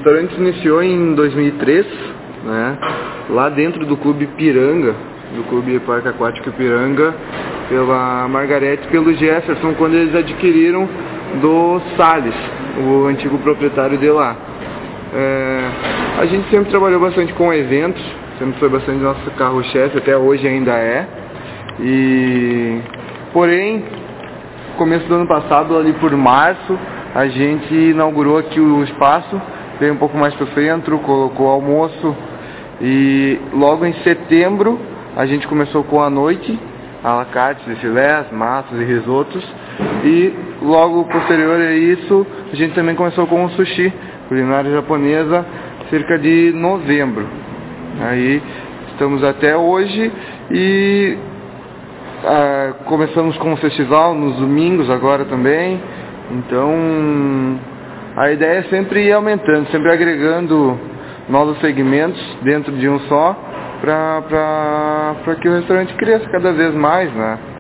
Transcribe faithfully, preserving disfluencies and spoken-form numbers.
restaurante iniciou em dois mil e três, né, lá dentro do Clube Ipiranga, do Clube Parque Aquático Ipiranga, pela Margarete e pelo Jefferson, quando eles adquiriram do Salles, o antigo proprietário de lá. É, a gente sempre trabalhou bastante com eventos, sempre foi bastante nosso carro-chefe, até hoje ainda é. E, porém, começo do ano passado, ali por março, a gente inaugurou aqui o espaço, veio um pouco mais para o centro, colocou almoço, e logo em setembro a gente começou com a noite, à la carte de filés, massas e risotos, e logo posterior a isso a gente também começou com o sushi, culinária japonesa, cerca de novembro. Aí estamos até hoje e ah, começamos com o festival nos domingos agora também. Então a ideia é sempre ir aumentando, sempre agregando novos segmentos dentro de um só, para que o restaurante cresça cada vez mais, né?